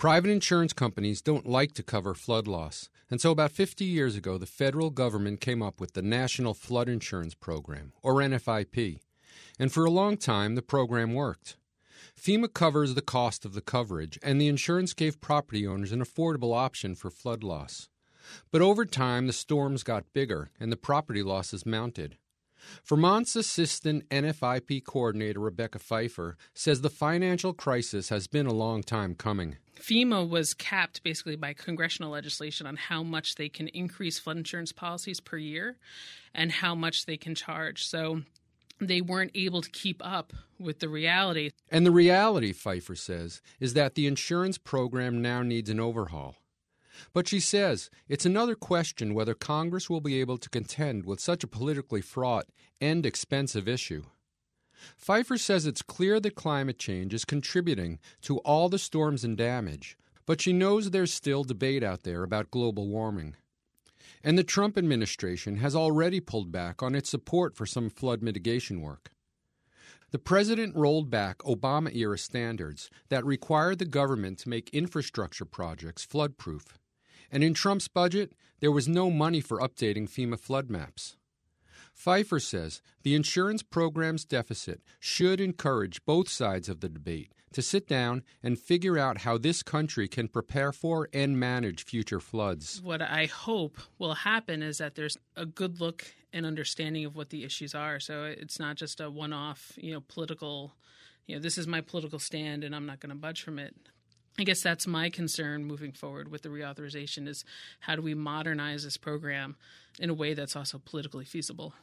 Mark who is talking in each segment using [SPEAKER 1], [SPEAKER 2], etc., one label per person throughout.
[SPEAKER 1] Private insurance companies don't like to cover flood loss, and so about 50 years ago, the federal government came up with the National Flood Insurance Program, or NFIP, and for a long time the program worked. FEMA covers the cost of the coverage, and the insurance gave property owners an affordable option for flood loss. But over time, the storms got bigger, and the property losses mounted. Vermont's assistant NFIP coordinator, Rebecca Pfeiffer, says the financial crisis has been a long time coming.
[SPEAKER 2] FEMA was capped basically by congressional legislation on how much they can increase flood insurance policies per year and how much they can charge. So they weren't able to keep up with the reality.
[SPEAKER 1] And the reality, Pfeiffer says, is that the insurance program now needs an overhaul. But she says it's another question whether Congress will be able to contend with such a politically fraught and expensive issue. Pfeiffer says it's clear that climate change is contributing to all the storms and damage, but she knows there's still debate out there about global warming. And the Trump administration has already pulled back on its support for some flood mitigation work. The president rolled back Obama-era standards that required the government to make infrastructure projects flood-proof. And in Trump's budget, there was no money for updating FEMA flood maps. Pfeiffer says the insurance program's deficit should encourage both sides of the debate to sit down and figure out how this country can prepare for and manage future floods.
[SPEAKER 2] What I hope will happen is that there's a good look and understanding of what the issues are. So it's not just a one-off, political, this is my political stand and I'm not going to budge from it. I guess that's my concern moving forward with the reauthorization is how do we modernize this program in a way that's also politically feasible.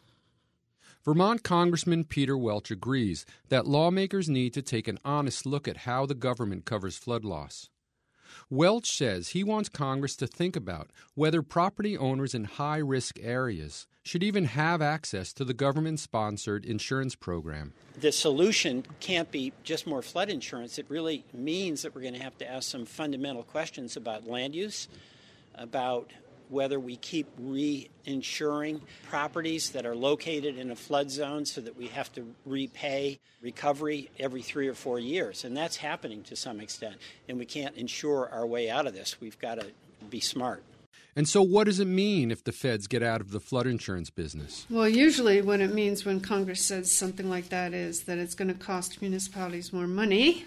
[SPEAKER 1] Vermont Congressman Peter Welch agrees that lawmakers need to take an honest look at how the government covers flood loss. Welch says he wants Congress to think about whether property owners in high-risk areas should even have access to the government-sponsored insurance program.
[SPEAKER 3] The solution can't be just more flood insurance. It really means that we're going to have to ask some fundamental questions about land use, about whether we keep reinsuring properties that are located in a flood zone so that we have to repay recovery every 3 or 4 years. And that's happening to some extent. And we can't insure our way out of this. We've got to be smart.
[SPEAKER 1] And so what does it mean if the feds get out of the flood insurance business?
[SPEAKER 4] Well, usually what it means when Congress says something like that is that it's going to cost municipalities more money.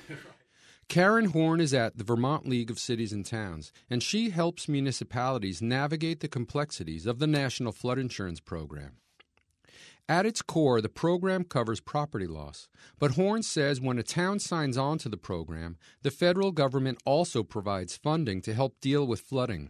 [SPEAKER 1] Karen Horn is at the Vermont League of Cities and Towns, and she helps municipalities navigate the complexities of the National Flood Insurance Program. At its core, the program covers property loss, but Horn says when a town signs on to the program, the federal government also provides funding to help deal with flooding.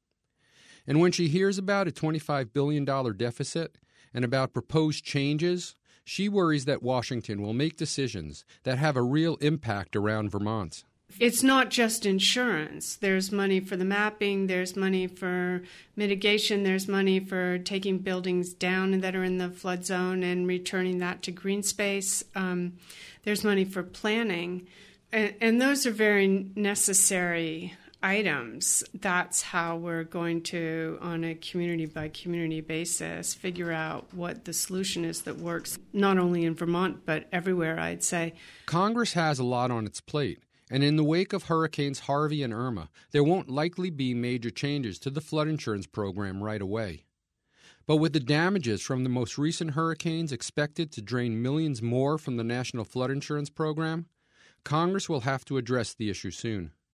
[SPEAKER 1] And when she hears about a $25 billion deficit and about proposed changes, she worries that Washington will make decisions that have a real impact around Vermont.
[SPEAKER 4] It's not just insurance. There's money for the mapping, there's money for mitigation, there's money for taking buildings down that are in the flood zone and returning that to green space. There's money for planning. And those are very necessary items. That's how we're going to, on a community-by-community basis, figure out what the solution is that works, not only in Vermont, but everywhere, I'd say.
[SPEAKER 1] Congress has a lot on its plate, and in the wake of Hurricanes Harvey and Irma, there won't likely be major changes to the flood insurance program right away. But with the damages from the most recent hurricanes expected to drain millions more from the National Flood Insurance Program, Congress will have to address the issue soon.